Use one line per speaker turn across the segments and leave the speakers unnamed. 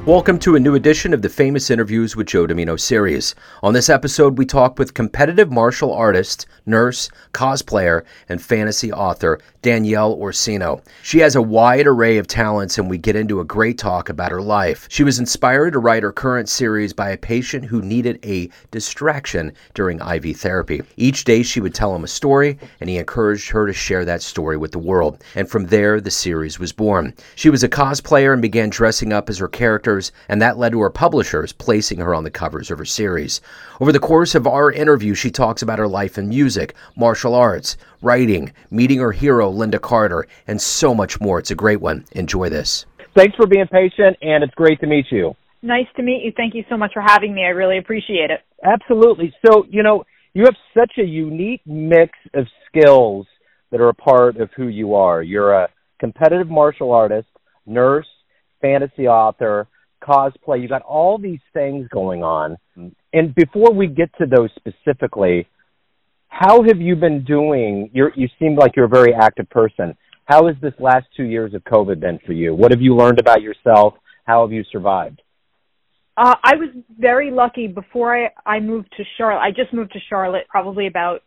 Welcome to a new edition of the Famous Interviews with Joe Dimino series. On this episode, we talk with competitive martial artist, nurse, cosplayer, and fantasy author Danielle Orsino. She has a wide array of talents, and we get into a great talk about her life. She was inspired to write her current series by a patient who needed a distraction during IV therapy. Each day, she would tell him a story, and he encouraged her to share that story with the world. And from there, the series was born. She was a cosplayer and began dressing up as her characters, and that led to her publishers placing her on the covers of her series. Over the course of our interview, she talks about her life in music, martial arts, writing, meeting her hero, Lynda Carter, and so much more. It's a great one. Enjoy this.
Thanks for being patient, and it's great to meet you.
Nice to meet you. Thank you so much for having me. I really appreciate it.
Absolutely. So, you have such a unique mix of skills that are a part of who you are. You're a competitive martial artist, nurse, fantasy author, cosplay. You got all these things going on. And before we get to those specifically, how have you been doing? You seem like you're a very active person. How has this last 2 years of COVID been for you? What have you learned about yourself? How have you survived?
I was very lucky before I moved to Charlotte. I just moved to Charlotte probably about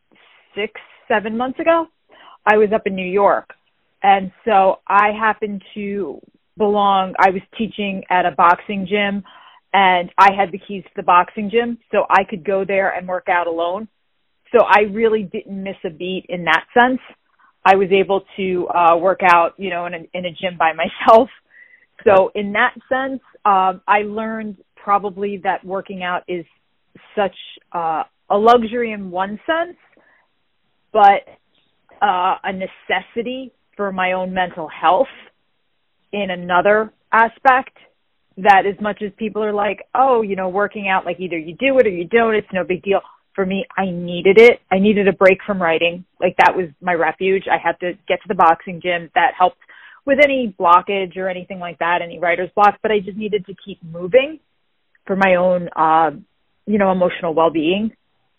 6-7 months ago. I was up in New York. And so I happened to I was teaching at a boxing gym, and I had the keys to the boxing gym, so I could go there and work out alone. So I really didn't miss a beat in that sense. I was able to work out, in a gym by myself. So in that sense, I learned probably that working out is such a luxury in one sense, but a necessity for my own mental health in another aspect. That as much as people are like, working out, like either you do it or you don't, it's no big deal. For me, I needed it. I needed a break from writing. Like that was my refuge. I had to get to the boxing gym. That helped with any blockage or anything like that, any writer's block, but I just needed to keep moving for my own, emotional well-being.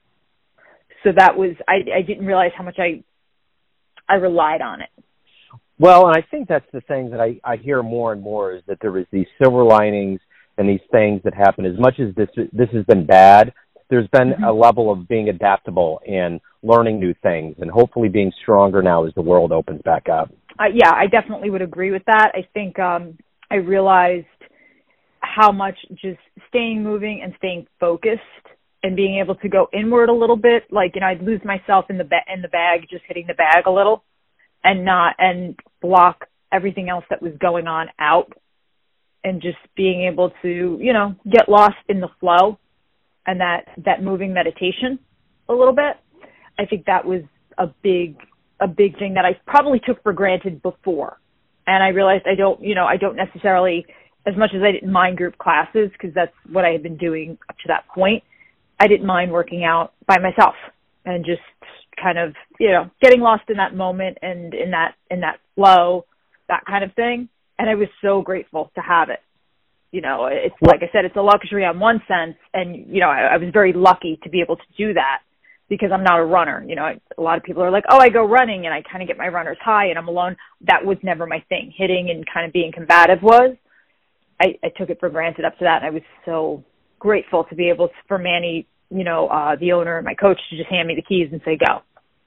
So that was, I didn't realize how much I relied on it.
Well, and I think that's the thing that I hear more and more is that there is these silver linings and these things that happen. As much as this has been bad, there's been a level of being adaptable and learning new things and hopefully being stronger now as the world opens back up.
Yeah, I definitely would agree with that. I think I realized how much just staying moving and staying focused and being able to go inward a little bit, like, I'd lose myself in the bag, just hitting the bag a little, and block everything else that was going on out, and just being able to, get lost in the flow and that moving meditation a little bit. I think that was a big thing that I probably took for granted before. And I realized I don't necessarily, as much as I didn't mind group classes, because that's what I had been doing up to that point, I didn't mind working out by myself and just kind of, getting lost in that moment and in that flow, that kind of thing. And I was so grateful to have it. It's like I said, it's a luxury on one sense. And, I was very lucky to be able to do that because I'm not a runner. A lot of people are like, oh, I go running and I kind of get my runner's high and I'm alone. That was never my thing. Hitting and kind of being combative was. I took it for granted up to that. And I was so grateful to be able to, for Manny, the owner and my coach, to just hand me the keys and say, go.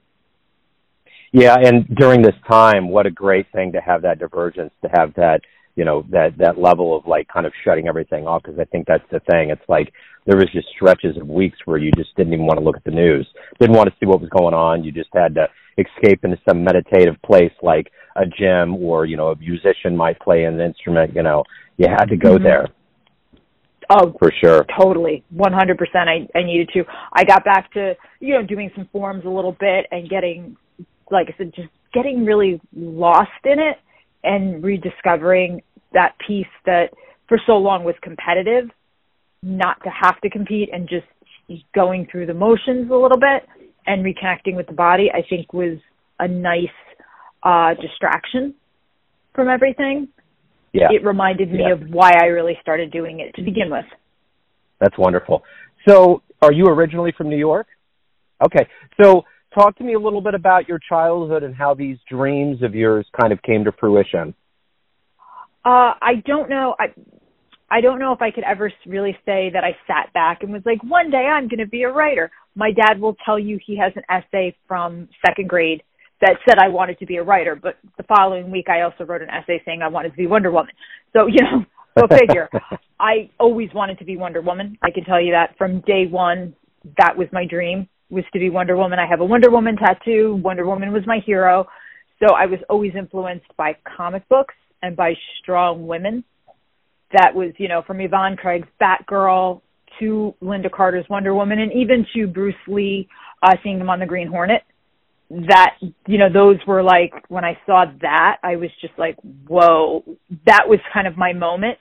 Yeah, and during this time, what a great thing to have that divergence, to have that, that level of like kind of shutting everything off, because I think that's the thing. It's like there was just stretches of weeks where you just didn't even want to look at the news, didn't want to see what was going on. You just had to escape into some meditative place like a gym or, a musician might play an instrument, you had to go there.
Oh,
for sure.
Totally. 100%. I needed to. I got back to, doing some forms a little bit and getting, like I said, just getting really lost in it and rediscovering that piece that for so long was competitive, not to have to compete and just going through the motions a little bit and reconnecting with the body, I think was a nice distraction from everything.
Yeah.
It reminded me of why I really started doing it to begin with.
That's wonderful. So are you originally from New York? Okay. So talk to me a little bit about your childhood and how these dreams of yours kind of came to fruition.
I don't know. I don't know if I could ever really say that I sat back and was like, one day I'm going to be a writer. My dad will tell you he has an essay from second grade that said I wanted to be a writer, but the following week I also wrote an essay saying I wanted to be Wonder Woman. So, go figure. I always wanted to be Wonder Woman. I can tell you that from day one, that was my dream, was to be Wonder Woman. I have a Wonder Woman tattoo. Wonder Woman was my hero. So I was always influenced by comic books and by strong women. That was, from Yvonne Craig's Batgirl to Linda Carter's Wonder Woman, and even to Bruce Lee, seeing him on the Green Hornet. That, those were like, when I saw that, I was just like, whoa, that was kind of my moment.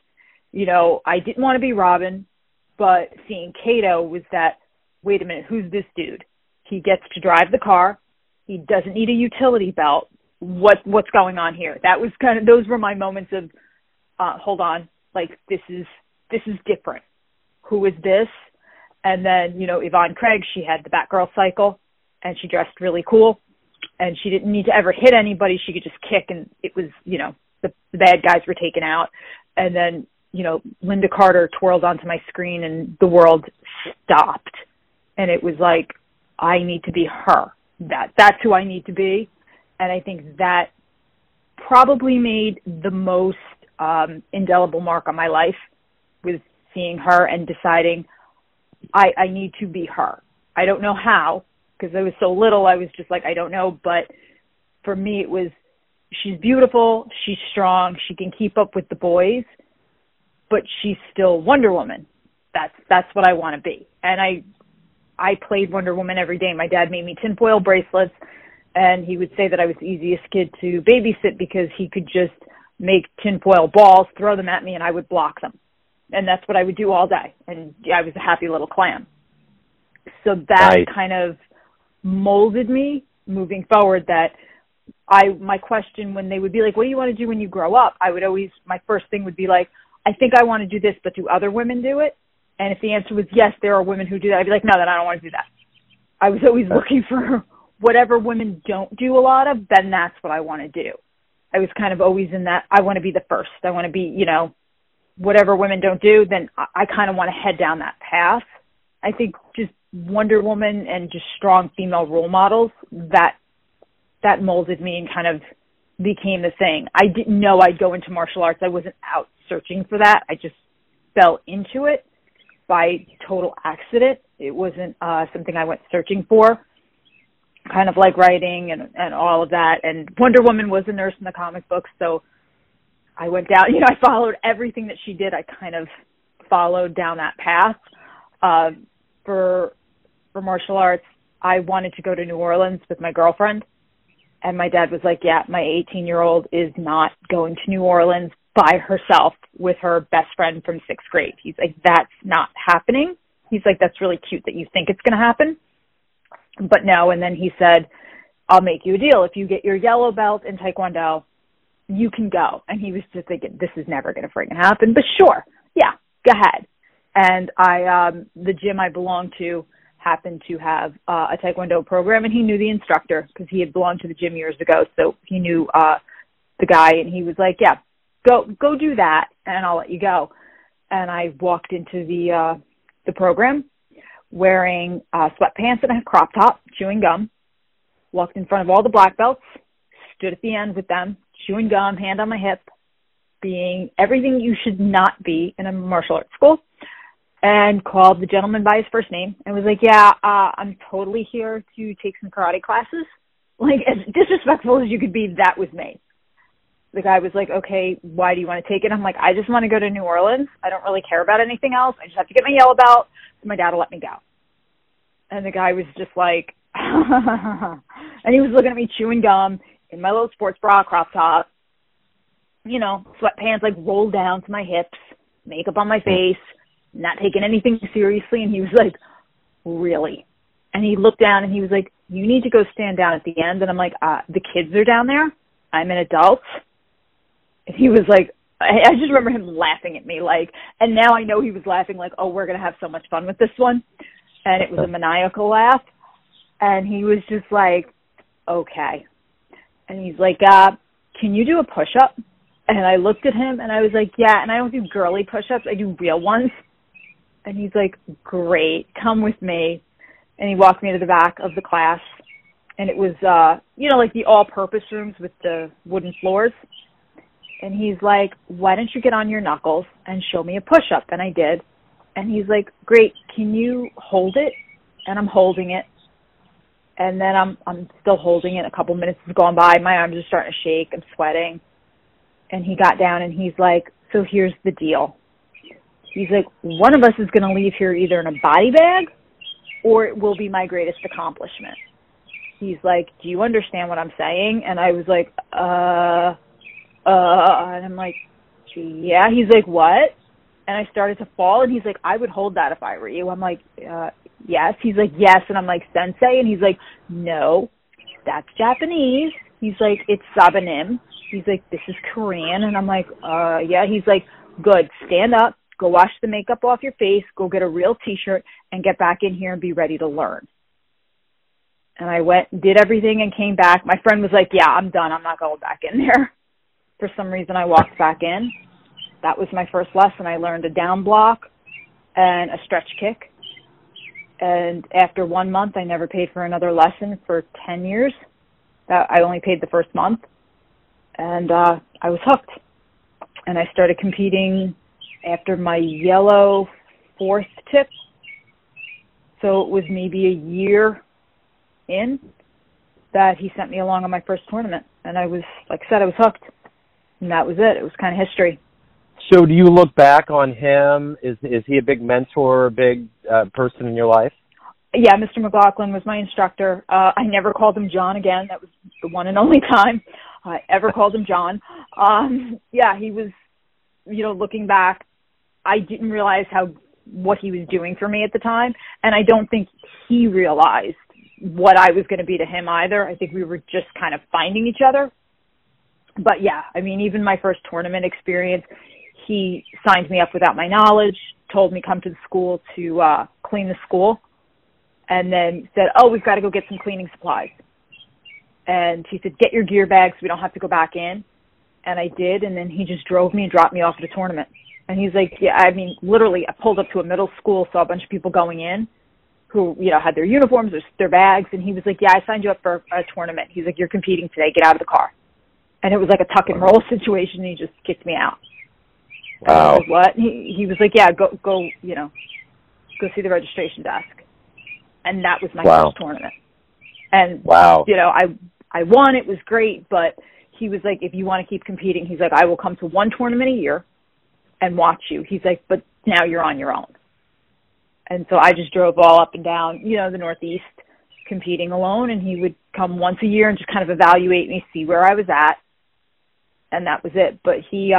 I didn't want to be Robin, but seeing Kato was that, wait a minute, who's this dude? He gets to drive the car. He doesn't need a utility belt. What's going on here? That was those were my moments of, hold on, like, this is different. Who is this? And then, Yvonne Craig, she had the Batgirl cycle, and she dressed really cool, and she didn't need to ever hit anybody. She could just kick, and it was, the bad guys were taken out. And then, Linda Carter twirled onto my screen, and the world stopped. And it was like, I need to be her. That's who I need to be. And I think that probably made the most indelible mark on my life, was seeing her and deciding I need to be her. I don't know how, because I was so little, I was just like, I don't know. But for me, it was, she's beautiful, she's strong, she can keep up with the boys, but she's still Wonder Woman. That's what I want to be. And I played Wonder Woman every day. My dad made me tinfoil bracelets, and he would say that I was the easiest kid to babysit because he could just make tinfoil balls, throw them at me, and I would block them. And that's what I would do all day. And I was a happy little clam. So that kind of molded me moving forward, that my question when they would be like, what do you want to do when you grow up? My first thing would be like, I think I want to do this, but do other women do it? And if the answer was yes, there are women who do that, I'd be like, no, then I don't want to do that. I was always looking for whatever women don't do a lot of, then that's what I want to do. I was kind of always in that, I want to be the first. I want to be, whatever women don't do, then I kind of want to head down that path. I think just Wonder Woman and just strong female role models, that molded me and kind of became the thing. I didn't know I'd go into martial arts. I wasn't out searching for that. I just fell into it by total accident. It wasn't something I went searching for, kind of like writing and all of that. And Wonder Woman was a nurse in the comic books, so I went down, I followed everything that she did. I kind of followed down that path. For martial arts, I wanted to go to New Orleans with my girlfriend. And my dad was like, yeah, my 18-year-old is not going to New Orleans by herself with her best friend from sixth grade. He's like, that's not happening. He's like, that's really cute that you think it's going to happen, but no. And then he said, I'll make you a deal. If you get your yellow belt in Taekwondo, you can go. And he was just thinking, this is never going to freaking happen, but sure. Yeah, go ahead. And the gym I belonged to happened to have a Taekwondo program, and he knew the instructor because he had belonged to the gym years ago. So he knew the guy, and he was like, yeah, go do that, and I'll let you go. And I walked into the program wearing sweatpants and a crop top, chewing gum, walked in front of all the black belts, stood at the end with them, chewing gum, hand on my hip, being everything you should not be in a martial arts school, and called the gentleman by his first name and was like, yeah, I'm totally here to take some karate classes. Like, as disrespectful as you could be, that was me. The guy was like, okay, why do you want to take it? I'm like, I just want to go to New Orleans. I don't really care about anything else. I just have to get my yellow belt, so my dad will let me go. And the guy was just like, and he was looking at me chewing gum in my little sports bra, crop top, sweatpants like rolled down to my hips, makeup on my face, not taking anything seriously. And he was like, really? And he looked down and he was like, you need to go stand down at the end. And I'm like, the kids are down there. I'm an adult. And he was like, I just remember him laughing at me, like, and now I know he was laughing like, oh, we're going to have so much fun with this one. And it was a maniacal laugh. And he was just like, okay. And he's like, can you do a push-up? And I looked at him and I was like, yeah, and I don't do girly push-ups. I do real ones. And he's like, great, come with me. And he walked me to the back of the class. And it was, like the all-purpose rooms with the wooden floors. And he's like, why don't you get on your knuckles and show me a push-up? And I did. And he's like, great, can you hold it? And I'm holding it. And then I'm still holding it. A couple minutes has gone by. My arms are starting to shake. I'm sweating. And he got down and he's like, so here's the deal. He's like, one of us is going to leave here either in a body bag or it will be my greatest accomplishment. He's like, do you understand what I'm saying? And I was like, and I'm like, yeah. He's like, what? And I started to fall and he's like, I would hold that if I were you. I'm like, yes. He's like, yes. And I'm like, sensei. And he's like, no, that's Japanese. He's like, it's sabanim. He's like, this is Korean. And I'm like, yeah. He's like, good, stand up, go wash the makeup off your face, go get a real t-shirt and get back in here and be ready to learn. And I went, did everything and came back. My friend was like, yeah, I'm done. I'm not going back in there. For some reason, I walked back in. That was my first lesson. I learned a down block and a stretch kick. And after 1 month, I never paid for another lesson for 10 years. I only paid the first month. And I was hooked. And I started competing after my yellow fourth tip. So it was maybe a year in that he sent me along on my first tournament. And I was, like I said, I was hooked. And that was it. It was kind of history.
So do you look back on him? Is he a big mentor, a big person in your life?
Yeah, Mr. McLaughlin was my instructor. I never called him John again. That was the one and only time I ever called him John. Yeah, he was, looking back, I didn't realize what he was doing for me at the time. And I don't think he realized what I was going to be to him either. I think we were just kind of finding each other. But yeah, I mean, even my first tournament experience, he signed me up without my knowledge, told me come to the school to clean the school, and then said, oh, we've got to go get some cleaning supplies. And he said, get your gear bags. We don't have to go back in. And I did. And then he just drove me and dropped me off at a tournament. And he's like, yeah, I mean, literally, I pulled up to a middle school, saw a bunch of people going in who, had their uniforms or their bags. And he was like, yeah, I signed you up for a tournament. He's like, you're competing today. Get out of the car. And it was like a tuck and roll situation. And he just kicked me out.
Wow.
And I was like, what? He was like, yeah, go see the registration desk. And that was my first tournament. And,
wow.
I won. It was great. But he was like, if you want to keep competing, he's like, I will come to one tournament a year and watch you. He's like, but now you're on your own. And so I just drove all up and down, the Northeast competing alone. And he would come once a year and just kind of evaluate me, see where I was at. And that was it. But he,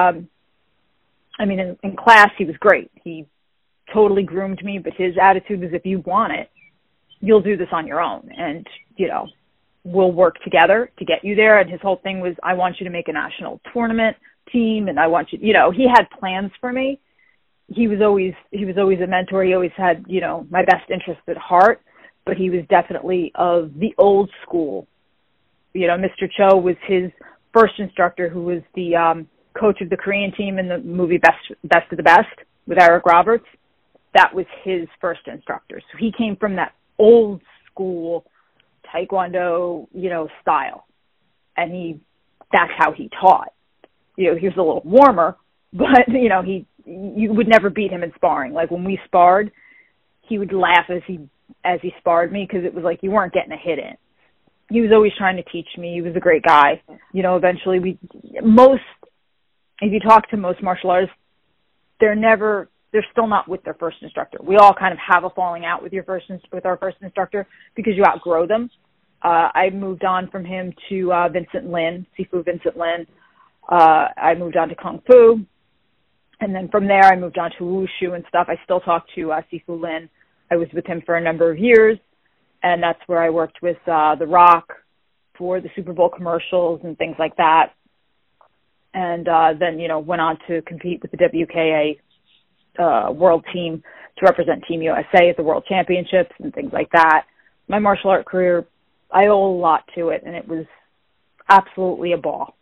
in class, he was great. He totally groomed me, but his attitude was, if you want it, you'll do this on your own. And, we'll work together to get you there. And his whole thing was, I want you to make a national tournament team. And I want you, he had plans for me. He was always a mentor. He always had, my best interest at heart, but he was definitely of the old school. Mr. Cho was his first instructor, who was the coach of the Korean team in the movie Best of the Best with Eric Roberts. That was his first instructor. So he came from that old school Taekwondo, style. And that's how he taught. He was a little warmer, but, you would never beat him in sparring. Like when we sparred, he would laugh as he sparred me, because it was like you weren't getting a hit in. He was always trying to teach me. He was a great guy. Eventually if you talk to most martial artists, they're still not with their first instructor. We all kind of have a falling out with our first instructor because you outgrow them. I moved on from him to Vincent Lin, Sifu Vincent Lin. I moved on to Kung Fu. And then from there, I moved on to Wushu and stuff. I still talk to Sifu Lin. I was with him for a number of years. And that's where I worked with The Rock for the Super Bowl commercials and things like that. And then, went on to compete with the WKA world team to represent Team USA at the World Championships and things like that. My martial art career, I owe a lot to it, and it was absolutely a ball.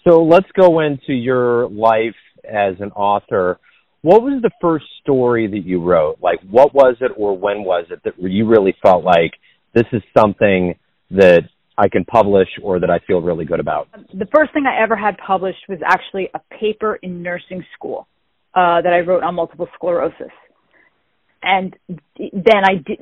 So let's go into your life as an author. What was the first story that you wrote? Like, what was it or when was it that you really felt like this is something that I can publish or that I feel really good about?
The first thing I ever had published was actually a paper in nursing school that I wrote on multiple sclerosis. And then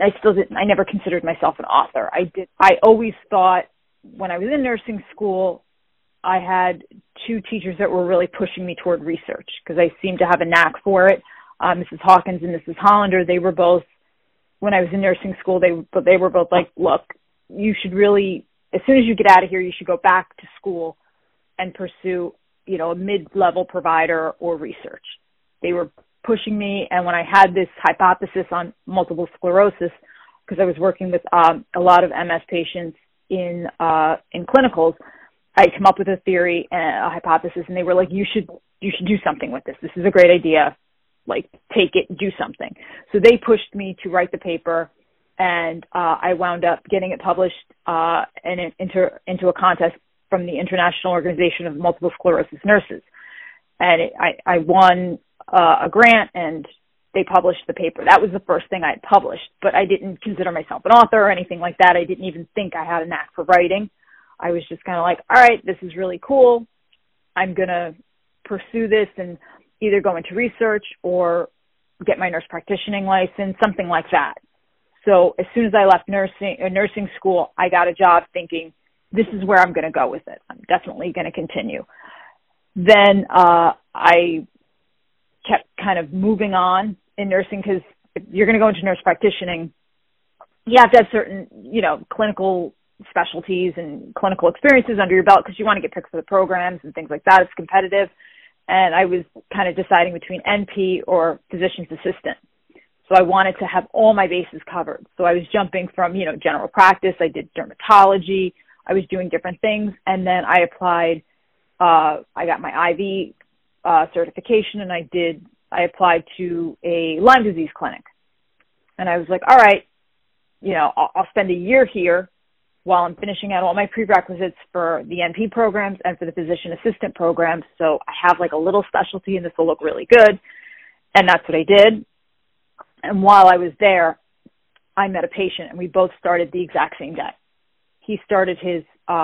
I never considered myself an author. I always thought when I was in nursing school, I had two teachers that were really pushing me toward research because I seemed to have a knack for it. Mrs. Hawkins and Mrs. Hollander, they were both, when I was in nursing school, they were both like, look, you should really, as soon as you get out of here, you should go back to school and pursue, a mid-level provider or research. They were pushing me, and when I had this hypothesis on multiple sclerosis, because I was working with a lot of MS patients in clinicals, I come up with a theory and a hypothesis, and they were like, you should do something with this. This is a great idea. Like, take it, do something. So they pushed me to write the paper, and I wound up getting it published and into a contest from the International Organization of Multiple Sclerosis Nurses. And I won a grant, and they published the paper. That was the first thing I had published, but I didn't consider myself an author or anything like that. I didn't even think I had a knack for writing. I was just kind of like, all right, this is really cool. I'm going to pursue this and either go into research or get my nurse practitioning license, something like that. So as soon as I left nursing school, I got a job thinking, this is where I'm going to go with it. I'm definitely going to continue. Then I kept kind of moving on in nursing because if you're going to go into nurse practitioning, you have to have certain, clinical specialties and clinical experiences under your belt because you want to get picked for the programs and things like that. It's competitive. And I was kind of deciding between NP or physician's assistant. So I wanted to have all my bases covered. So I was jumping from, general practice. I did dermatology. I was doing different things. And then I applied, I got my IV certification, and I applied to a Lyme disease clinic. And I was like, all right, I'll spend a year here while I'm finishing out all my prerequisites for the NP programs and for the physician assistant programs. So I have like a little specialty, and this will look really good. And that's what I did. And while I was there, I met a patient, and we both started the exact same day. He started his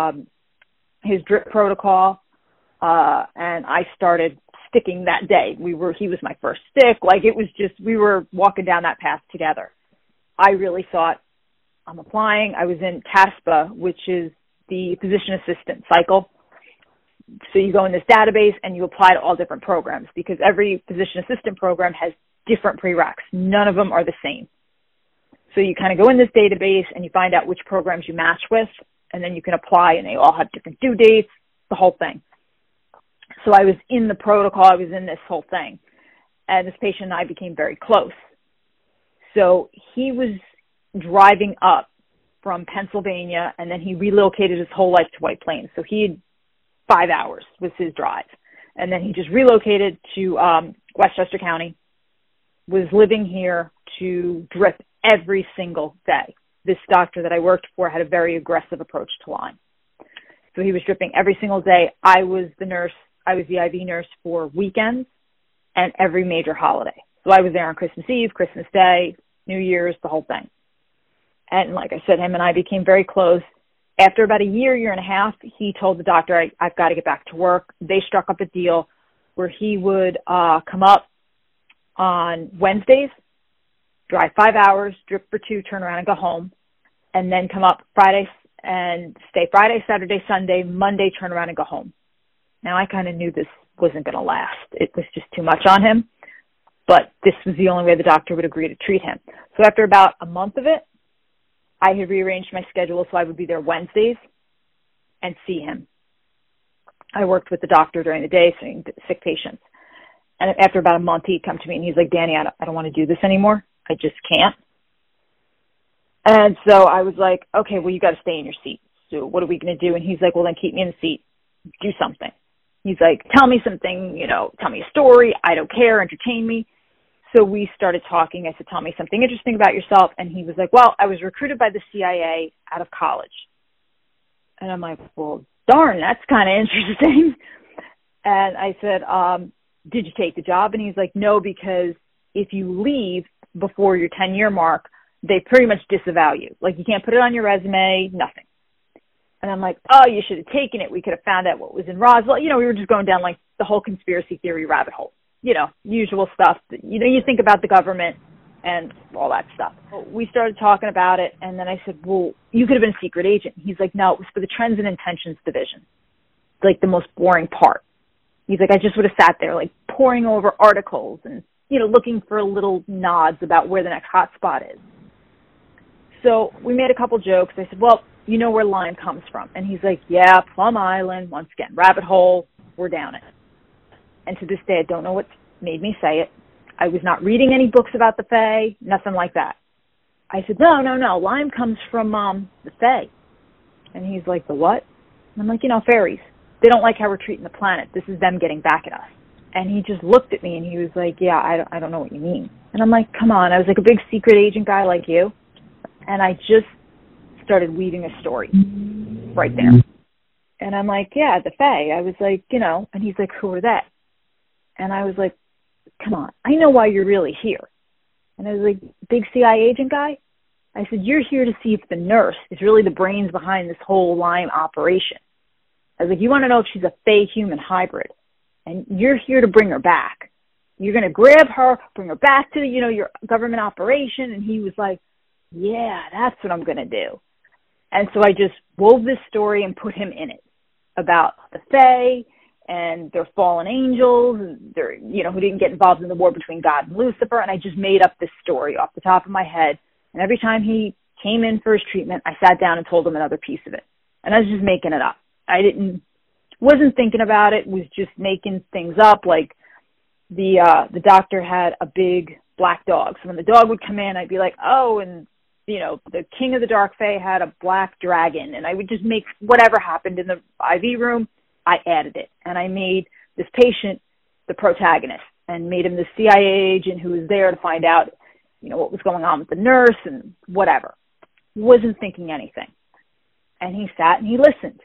drip protocol, and I started sticking that day. He was my first stick. Like, it was just, we were walking down that path together. I really thought, I'm applying. I was in TASPA, which is the physician assistant cycle. So you go in this database and you apply to all different programs because every physician assistant program has different prereqs. None of them are the same. So you kind of go in this database and you find out which programs you match with, and then you can apply, and they all have different due dates, the whole thing. So I was in the protocol. I was in this whole thing. And this patient and I became very close. So he was driving up from Pennsylvania, and then he relocated his whole life to White Plains. So he had 5 hours was his drive. And then he just relocated to Westchester County, was living here to drip every single day. This doctor that I worked for had a very aggressive approach to Lyme. So he was dripping every single day. I was the nurse. I was the IV nurse for weekends and every major holiday. So I was there on Christmas Eve, Christmas Day, New Year's, the whole thing. And like I said, him and I became very close. After about a year and a half, he told the doctor, I've got to get back to work. They struck up a deal where he would come up on Wednesdays, drive 5 hours, drip for 2, turn around and go home, and then come up Friday and stay Friday, Saturday, Sunday, Monday, turn around and go home. Now, I kind of knew this wasn't going to last. It was just too much on him, but this was the only way the doctor would agree to treat him. So after about a month of it, I had rearranged my schedule so I would be there Wednesdays and see him. I worked with the doctor during the day seeing sick patients. And after about a month, he'd come to me and he's like, Danny, I don't want to do this anymore. I just can't. And so I was like, okay, well, you got to stay in your seat. So what are we going to do? And he's like, well, then keep me in the seat. Do something. He's like, tell me something, tell me a story. I don't care. Entertain me. So we started talking. I said, tell me something interesting about yourself. And he was like, well, I was recruited by the CIA out of college. And I'm like, well, darn, that's kind of interesting. And I said, did you take the job? And he's like, no, because if you leave before your 10-year mark, they pretty much disavow you. Like, you can't put it on your resume, nothing. And I'm like, oh, you should have taken it. We could have found out what was in Roswell. You know, we were just going down like the whole conspiracy theory rabbit hole. You know, usual stuff. You know, you think about the government and all that stuff. We started talking about it, and then I said, well, you could have been a secret agent. He's like, no, it was for the Trends and Intentions Division. Like the most boring part. He's like, I just would have sat there like poring over articles and, you know, looking for little nods about where the next hot spot is. So we made a couple jokes. I said, well, you know where Lyme comes from? And he's like, yeah, Plum Island, once again, rabbit hole, we're down it. And to this day, I don't know what made me say it. I was not reading any books about the Fae, nothing like that. I said, no, Lyme comes from the Fae. And he's like, the what? And I'm like, you know, fairies. They don't like how we're treating the planet. This is them getting back at us. And he just looked at me and he was like, yeah, I don't know what you mean. And I'm like, come on. I was like a big secret agent guy like you. And I just started weaving a story right there. And I'm like, yeah, the Fae. I was like, you know, and he's like, who are they? And I was like, come on, I know why you're really here. And I was like, big CIA agent guy? I said, you're here to see if the nurse is really the brains behind this whole Lyme operation. I was like, you want to know if she's a Fae-human hybrid. And you're here to bring her back. You're going to grab her, bring her back to, you know, your government operation. And he was like, yeah, that's what I'm going to do. And so I just wove this story and put him in it about the Fae and their fallen angels, and their, you know, who didn't get involved in the war between God and Lucifer. And I just made up this story off the top of my head. And every time he came in for his treatment, I sat down and told him another piece of it. And I was just making it up. I wasn't thinking about it, was just making things up. Like the doctor had a big black dog. So when the dog would come in, I'd be like, oh, and you know, the king of the dark Fae had a black dragon. And I would just make whatever happened in the IV room, I added it. And I made this patient the protagonist and made him the CIA agent who was there to find out, you know, what was going on with the nurse and whatever. Wasn't thinking anything. And he sat and he listened.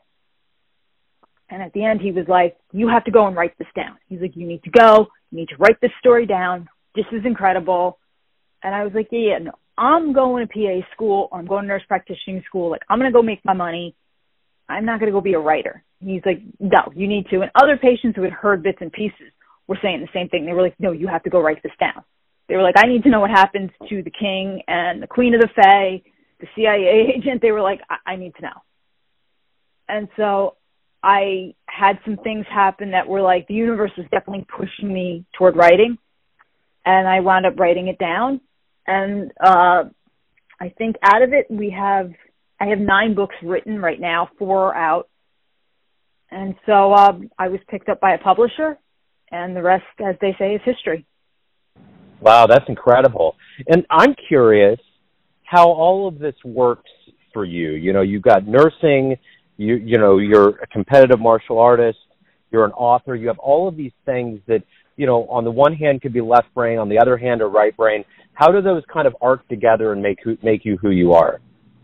And at the end, he was like, you have to go and write this down. He's like, you need to go. You need to write this story down. This is incredible. And I was like, yeah, no. I'm going to PA school, or I'm going to nurse practitioning school. Like, I'm going to go make my money. I'm not going to go be a writer. And he's like, no, you need to. And other patients who had heard bits and pieces were saying the same thing. They were like, no, you have to go write this down. They were like, I need to know what happens to the king and the queen of the Fae, the CIA agent. They were like, I need to know. And so I had some things happen that were like, the universe was definitely pushing me toward writing. And I wound up writing it down. And I think out of it, I have 9 books written right now, 4 are out. And so I was picked up by a publisher, and the rest, as they say, is history.
Wow, that's incredible. And I'm curious how all of this works for you. You know, you've got nursing, you know, you're a competitive martial artist, you're an author, you have all of these things that, you know, on the one hand could be left brain, on the other hand are right brain. How do those kind of arc together and make you who you are?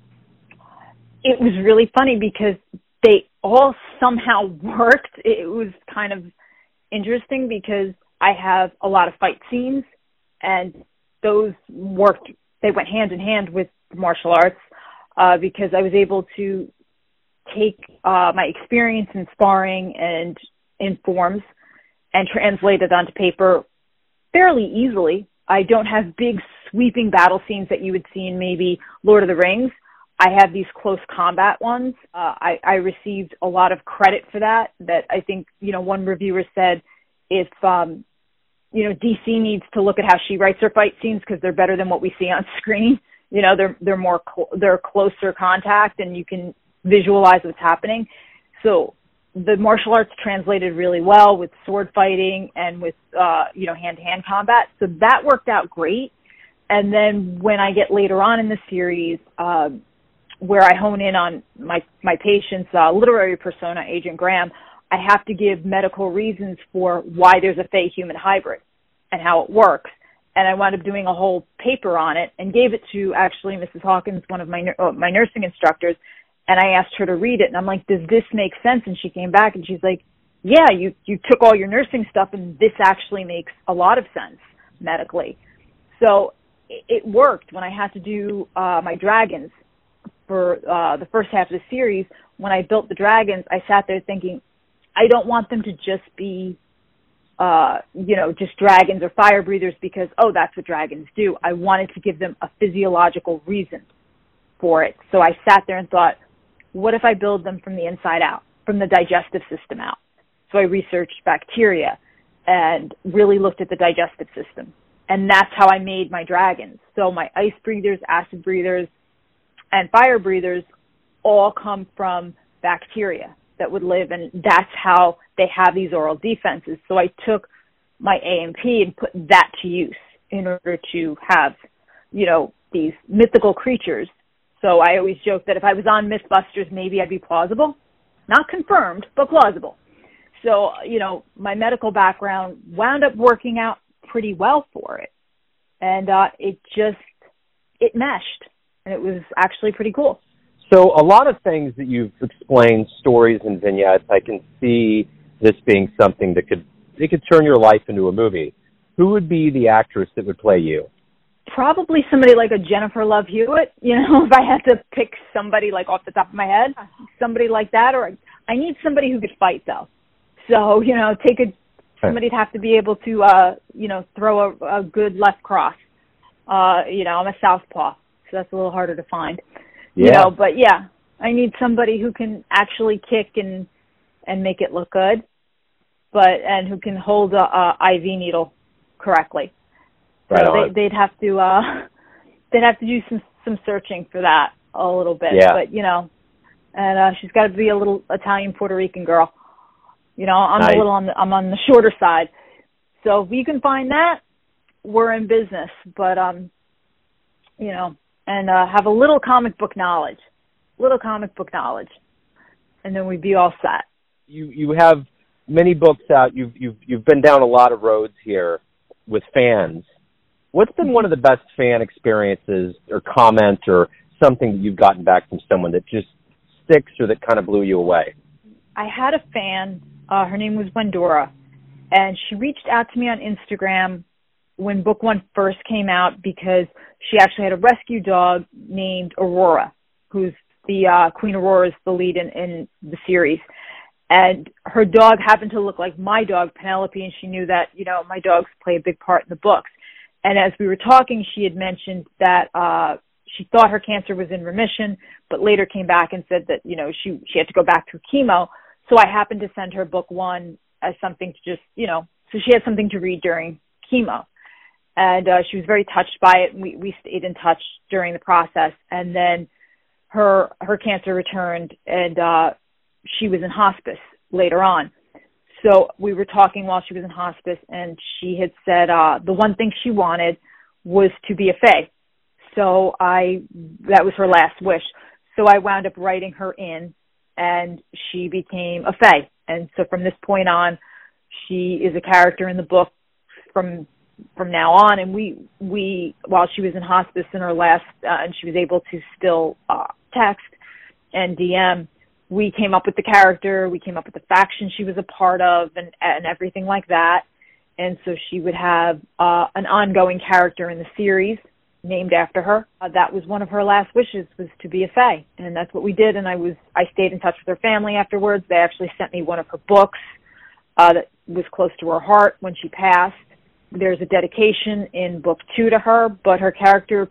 It was really funny because they all somehow worked. It was kind of interesting because I have a lot of fight scenes, and those worked. They went hand in hand with martial arts because I was able to take my experience in sparring and in forms and translate it onto paper fairly easily. I don't have big sweeping battle scenes that you would see in maybe Lord of the Rings. I have these close combat ones. I received a lot of credit for that I think, you know, one reviewer said if, you know, DC needs to look at how she writes her fight scenes because they're better than what we see on screen. You know, they're closer contact and you can visualize what's happening. So the martial arts translated really well with sword fighting and with, you know, hand-to-hand combat. So that worked out great. And then when I get later on in the series, where I hone in on my patient's literary persona, Agent Graham, I have to give medical reasons for why there's a Fae-human hybrid and how it works. And I wound up doing a whole paper on it and gave it to actually Mrs. Hawkins, one of my nursing instructors. And I asked her to read it, and I'm like, does this make sense? And she came back, and she's like, yeah, you took all your nursing stuff and this actually makes a lot of sense medically. So it worked when I had to do my dragons for the first half of the series. When I built the dragons, I sat there thinking, I don't want them to just be, just dragons or fire breathers because, oh, that's what dragons do. I wanted to give them a physiological reason for it. So I sat there and thought, what if I build them from the inside out, from the digestive system out? So I researched bacteria and really looked at the digestive system. And that's how I made my dragons. So my ice breathers, acid breathers, and fire breathers all come from bacteria that would live, and that's how they have these oral defenses. So I took my AMP and put that to use in order to have, these mythical creatures. So I always joke that if I was on Mythbusters, maybe I'd be plausible. Not confirmed, but plausible. So, my medical background wound up working out pretty well for it. And it meshed. And it was actually pretty cool.
So a lot of things that you've explained, stories and vignettes, I can see this being something that could turn your life into a movie. Who would be the actress that would play you?
Probably somebody like a Jennifer Love Hewitt. If I had to pick somebody like off the top of my head, somebody like that. Or I need somebody who could fight though. So, somebody'd have to be able to, throw a good left cross. I'm a southpaw, so that's a little harder to find.
Yeah.
But yeah, I need somebody who can actually kick and make it look good, and who can hold a IV needle correctly. So
right
they'd have to do some searching for that a little bit.
Yeah.
But and she's got to be a little Italian Puerto Rican girl. I'm
nice.
I'm on the shorter side. So if you can find that, we're in business. But and have a little comic book knowledge, and then we'd be all set.
You have many books out. You've been down a lot of roads here with fans. What's been one of the best fan experiences or comments or something that you've gotten back from someone that just sticks or that kind of blew you away?
I had a fan. Her name was Wendora, and she reached out to me on Instagram when book one first came out because she actually had a rescue dog named Aurora, who's the Queen Aurora is the lead in the series. And her dog happened to look like my dog, Penelope, and she knew that, my dogs play a big part in the books. And as we were talking, she had mentioned that she thought her cancer was in remission, but later came back and said that, she had to go back through chemo. So I happened to send her book one as something to just, so she had something to read during chemo. And she was very touched by it, and we stayed in touch during the process. And then her cancer returned, and she was in hospice later on. So we were talking while she was in hospice, and she had said the one thing she wanted was to be a fae. So that was her last wish. So I wound up writing her in, and she became a fae. And so from this point on, she is a character in the book from now on. And we while she was in hospice in her last, and she was able to still text and DM, we came up with the character, we came up with the faction she was a part of, and everything like that. And so she would have an ongoing character in the series named after her. That was one of her last wishes, was to be a fae, and that's what we did. And I stayed in touch with her family afterwards. They actually sent me one of her books that was close to her heart when she passed. There's a dedication in book 2 to her, but her character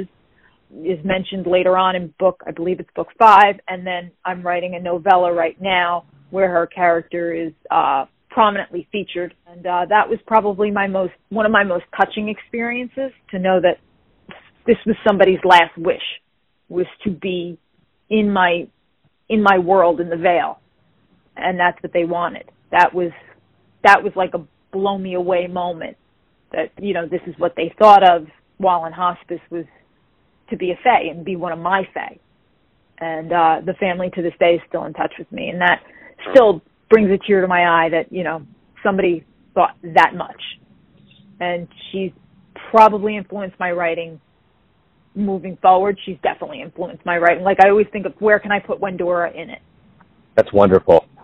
is mentioned later on in I believe it's book 5, and then I'm writing a novella right now where her character is prominently featured. And that was probably one of my most touching experiences, to know that this was somebody's last wish, was to be in my world in the Vale, and that's what they wanted. That was like a blow me away moment, that this is what they thought of while in hospice, was to be a fae and be one of my fae. And the family to this day is still in touch with me, and that still brings a tear to my eye that somebody thought that much. And she's probably influenced my writing moving forward. She's definitely influenced my writing. Like, I always think of, where can I put Wendora in it?
That's wonderful.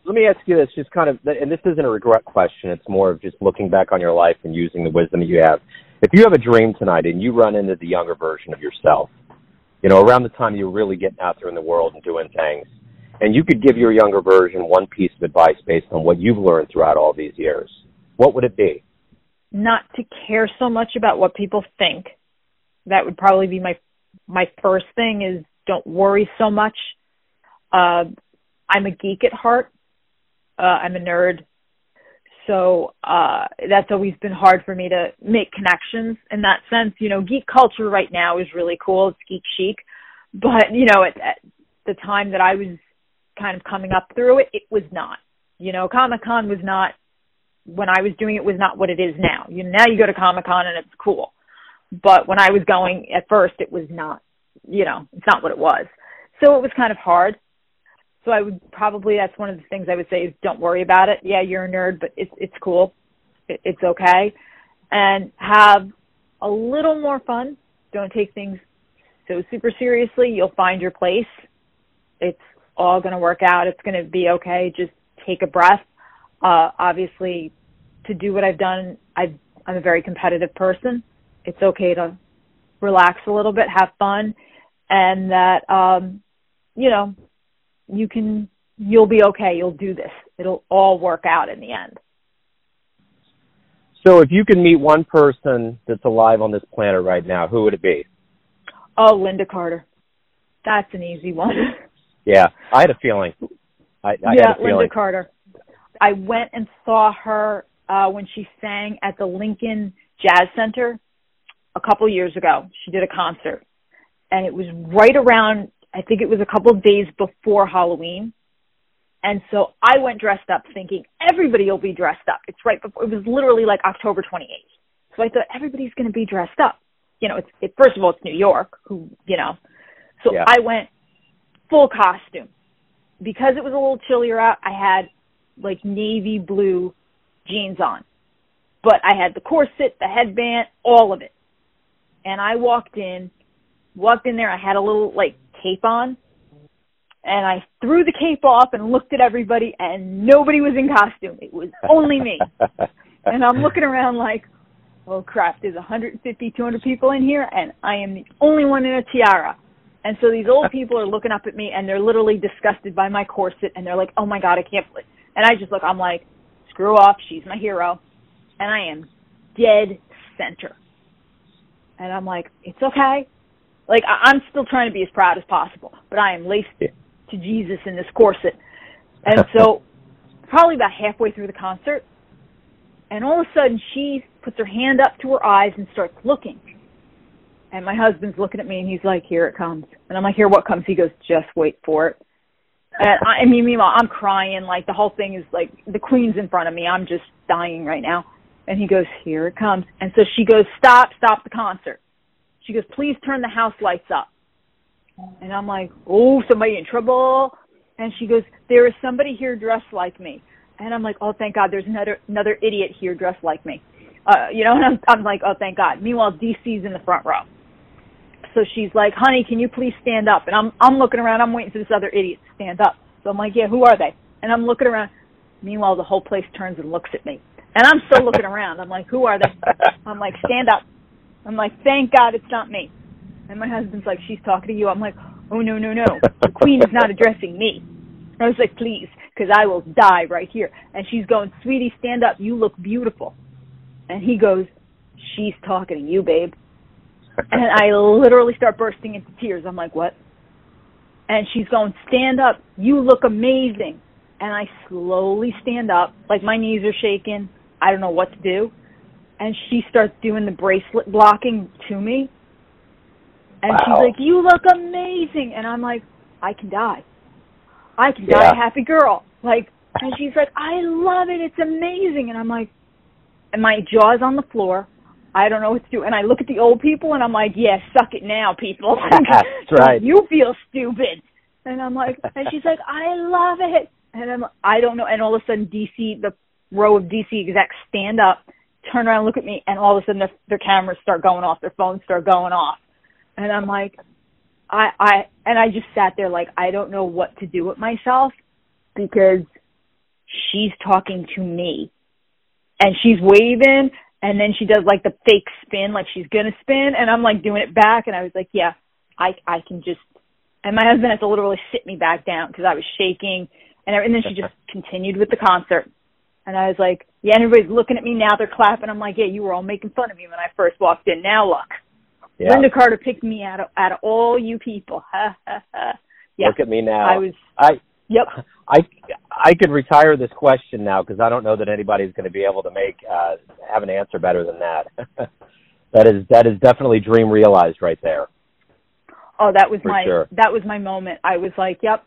let me ask you this, just kind of, and this isn't a regret question. It's more of just looking back on your life and using the wisdom that you have. If you have a dream tonight and you run into the younger version of yourself, around the time you're really getting out there in the world and doing things, and you could give your younger version one piece of advice based on what you've learned throughout all these years, what would it be?
Not to care so much about what people think. That would probably be my first thing, is don't worry so much. I'm a geek at heart. I'm a nerd. So that's always been hard for me to make connections in that sense. Geek culture right now is really cool. It's geek chic. But, at the time that I was kind of coming up through it, it was not. Comic-Con was not, when I was doing it, was not what it is now. Now you go to Comic-Con and it's cool. But when I was going at first, it was not, it's not what it was. So it was kind of hard. So I would probably, that's one of the things I would say is don't worry about it. Yeah, you're a nerd, but it's cool. It's okay. And have a little more fun. Don't take things so super seriously. You'll find your place. It's all going to work out. It's going to be okay. Just take a breath. Obviously, to do what I've done, I'm a very competitive person. It's okay to relax a little bit, have fun, and that, you'll be okay. You'll do this. It'll all work out in the end.
So if you could meet one person that's alive on this planet right now, who would it be?
Oh, Linda Carter. That's an easy one.
Yeah, I had a feeling. I had a feeling.
Linda Carter. I went and saw her when she sang at the Lincoln Jazz Center a couple years ago. She did a concert, and it was right around, I think it was a couple of days before Halloween. And so I went dressed up thinking everybody will be dressed up. It's right before, it was literally like October 28th. So I thought everybody's going to be dressed up. First of all, it's New York, So yeah. I went full costume. Because it was a little chillier out, I had like navy blue jeans on. But I had the corset, the headband, all of it. And I walked in there, I had a little like cape on, and I threw the cape off and looked at everybody, and nobody was in costume. It was only me. And I'm looking around like, oh crap, there's 150, 200 people in here, and I am the only one in a tiara. And so these old people are looking up at me, and they're literally disgusted by my corset, and they're like, oh my God, I can't believe. And I just look, I'm like, screw off, she's my hero. And I am dead center. And I'm like, it's okay. Like, I'm still trying to be as proud as possible, but I am laced to Jesus in this corset. And so probably about halfway through the concert, and all of a sudden she puts her hand up to her eyes and starts looking. And my husband's looking at me, and he's like, here it comes. And I'm like, here what comes? He goes, just wait for it. And meanwhile, I'm crying. Like, the whole thing is like, the queen's in front of me. I'm just dying right now. And he goes, here it comes. And so she goes, stop the concert. She goes, please turn the house lights up. And I'm like, oh, somebody in trouble. And she goes, there is somebody here dressed like me. And I'm like, oh, thank God, there's another idiot here dressed like me. And I'm like, oh, thank God. Meanwhile, DC's in the front row. So she's like, honey, can you please stand up? And I'm looking around. I'm waiting for this other idiot to stand up. So I'm like, yeah, who are they? And I'm looking around. Meanwhile, the whole place turns and looks at me. And I'm still looking around. I'm like, who are they? I'm like, stand up. I'm like, thank God it's not me. And my husband's like, she's talking to you. I'm like, oh, no. The queen is not addressing me. I was like, please, because I will die right here. And she's going, sweetie, stand up. You look beautiful. And he goes, she's talking to you, babe. And I literally start bursting into tears. I'm like, what? And she's going, stand up. You look amazing. And I slowly stand up. Like, my knees are shaking. I don't know what to do. And she starts doing the bracelet blocking to me. And wow. She's like, you look amazing. And I'm like, I can die. I can die a happy girl. Like, and she's like, I love it. It's amazing. And I'm like, and my jaw's on the floor. I don't know what to do. And I look at the old people, and I'm like, yeah, suck it now, people.
That's right.
You feel stupid. And I'm like, and she's like, I love it. And I don't know. And all of a sudden, DC, the row of DC execs stand up, turn around, look at me, and all of a sudden their cameras start going off, their phones start going off. And I'm like, I just sat there like, I don't know what to do with myself, because she's talking to me. And she's waving, and then she does, like, the fake spin, like she's going to spin, and I'm, like, doing it back, and I was like, yeah, I can just, and my husband had to literally sit me back down because I was shaking, and then she just continued with the concert. And I was like, yeah, everybody's looking at me now, they're clapping. I'm like, yeah, you were all making fun of me when I first walked in. Now look. Yeah. Linda Carter picked me out of all you people. Yeah.
Look at me now.
Yep.
I could retire this question now because I don't know that anybody's going to be able to have an answer better than that. That is definitely dream realized right there.
Oh, that was
sure.
That was my moment. I was like, yep,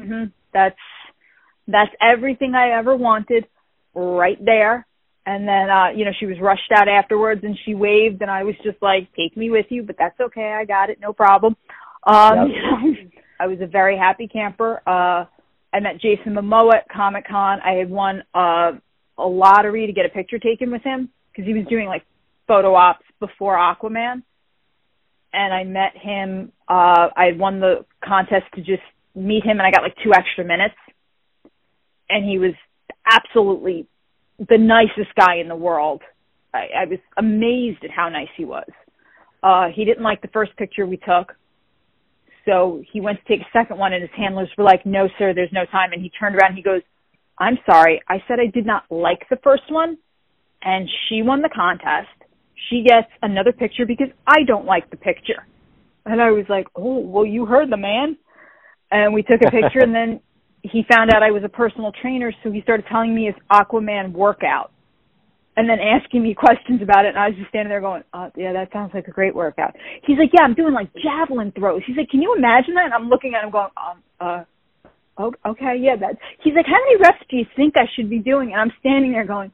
that's everything I ever wanted right there. And then, she was rushed out afterwards and she waved and I was just like, take me with you, but that's okay. I got it. No problem. Yep. I was a very happy camper. I met Jason Momoa at Comic-Con. I had won a lottery to get a picture taken with him because he was doing like photo ops before Aquaman. And I met him. I had won the contest to just meet him and I got like 2 extra minutes. And he was absolutely the nicest guy in the world. I was amazed at how nice he was. He didn't like the first picture we took. So he went to take a second one and his handlers were like, no, sir, there's no time. And he turned around and he goes, I'm sorry. I said I did not like the first one and she won the contest. She gets another picture because I don't like the picture. And I was like, oh, well, you heard the man. And we took a picture and then he found out I was a personal trainer. So he started telling me his Aquaman workout and then asking me questions about it. And I was just standing there going, yeah, that sounds like a great workout. He's like, yeah, I'm doing like javelin throws. He's like, can you imagine that? And I'm looking at him going, okay, yeah. He's like, how many reps do you think I should be doing? And I'm standing there going,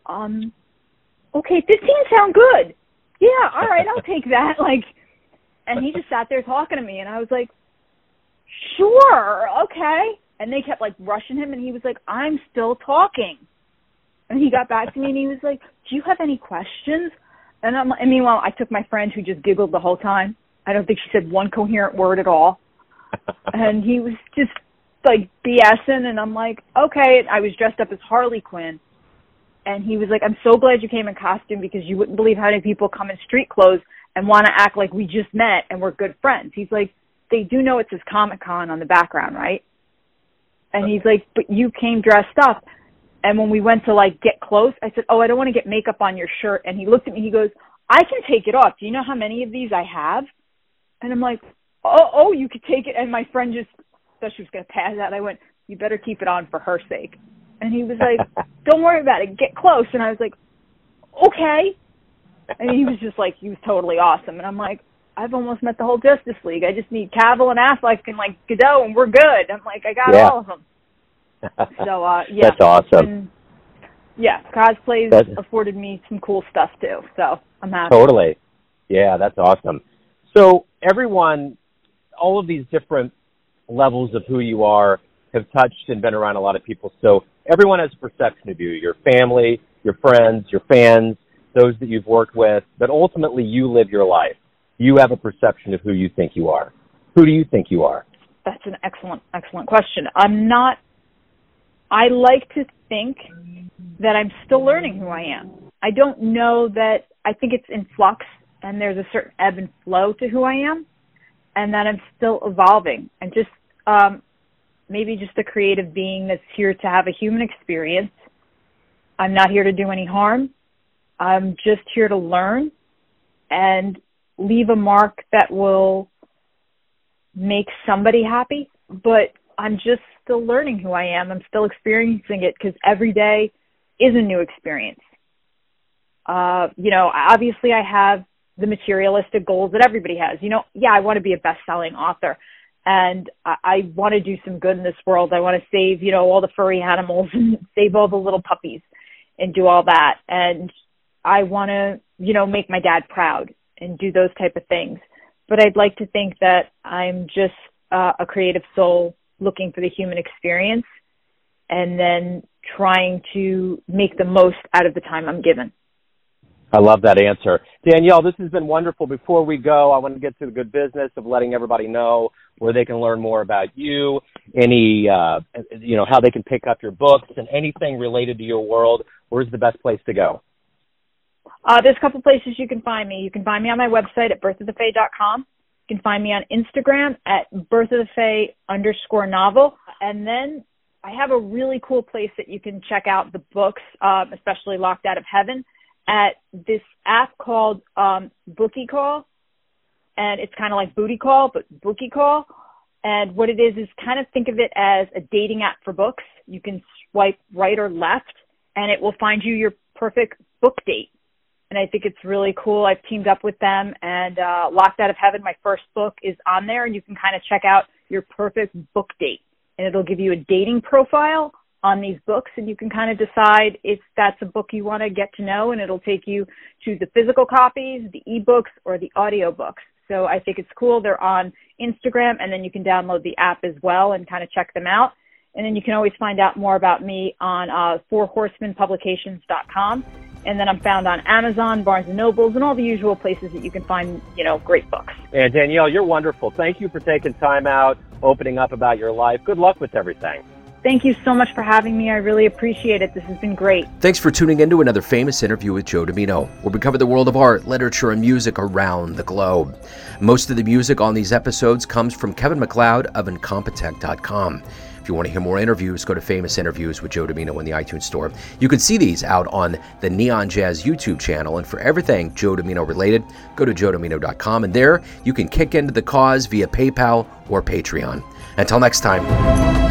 okay, 15 sound good. Yeah, all right, I'll take that. And he just sat there talking to me, and I was like, sure, okay. And they kept, rushing him, and he was like, I'm still talking. And he got back to me, and he was like, do you have any questions? And meanwhile, I took my friend who just giggled the whole time. I don't think she said one coherent word at all. And he was just, BSing, and I'm like, okay. I was dressed up as Harley Quinn. And he was like, I'm so glad you came in costume because you wouldn't believe how many people come in street clothes and want to act like we just met and we're good friends. He's like, they do know it says Comic-Con on the background, right? And he's like, but you came dressed up. And when we went to, get close, I said, oh, I don't want to get makeup on your shirt. And he looked at me, he goes, I can take it off. Do you know how many of these I have? And I'm like, oh, you could take it. And my friend just thought she was going to pass out. I went, you better keep it on for her sake. And he was like, don't worry about it. Get close. And I was like, okay. And he was just he was totally awesome. And I'm like, I've almost met the whole Justice League. I just need Cavill and Affleck and, Godot, and we're good. I'm like, I got all of them. So, yeah.
That's awesome.
Cosplays afforded me some cool stuff, too. So I'm happy.
Totally. Yeah, that's awesome. So everyone, all of these different levels of who you are have touched and been around a lot of people. So everyone has a perception of you, your family, your friends, your fans, those that you've worked with, but ultimately you live your life. You have a perception of who you think you are. Who do you think you are?
That's an excellent, excellent question. I like to think that I'm still learning who I am. I don't know that, I think it's in flux and there's a certain ebb and flow to who I am and that I'm still evolving. I'm just, maybe just a creative being that's here to have a human experience. I'm not here to do any harm. I'm just here to learn and leave a mark that will make somebody happy. But I'm just still learning who I am. I'm still experiencing it because every day is a new experience. Obviously I have the materialistic goals that everybody has. I want to be a best-selling author. And I want to do some good in this world. I want to save, all the furry animals and save all the little puppies and do all that. And I want to, make my dad proud and do those type of things. But I'd like to think that I'm just a creative soul looking for the human experience and then trying to make the most out of the time I'm given.
I love that answer. Danielle, this has been wonderful. Before we go, I want to get to the good business of letting everybody know where they can learn more about you, any, how they can pick up your books and anything related to your world. Where's the best place to go?
There's a couple places you can find me. You can find me on my website at birthofthefae.com. You can find me on Instagram at birthofthefae_novel. And then I have a really cool place that you can check out the books, especially Locked Out of Heaven, at this app called Bookie Call. And it's kind of like Booty Call, but Bookie Call. And what it is kind of think of it as a dating app for books. You can swipe right or left, and it will find you your perfect book date. And I think it's really cool. I've teamed up with them, and Locked Out of Heaven, my first book, is on there, and you can kind of check out your perfect book date. And it'll give you a dating profile on these books, and you can kind of decide if that's a book you want to get to know, and it'll take you to the physical copies, the ebooks, or the audiobooks. So I think it's cool. They're on Instagram, and then you can download the app as well and kind of check them out. And then you can always find out more about me on fourhorsemanpublications.com. And then I'm found on Amazon, Barnes & Nobles, and all the usual places that you can find, great books.
And Danielle, you're wonderful. Thank you for taking time out, opening up about your life. Good luck with everything.
Thank you so much for having me. I really appreciate it. This has been great.
Thanks for tuning in to another famous interview with Joe Dimino, where we cover the world of art, literature, and music around the globe. Most of the music on these episodes comes from Kevin MacLeod of Incompetech.com. If you want to hear more interviews, go to Famous Interviews with Joe Dimino in the iTunes Store. You can see these out on the Neon Jazz YouTube channel, and for everything Joe Dimino related, go to joedimino.com, and there you can kick into the cause via PayPal or Patreon. Until next time.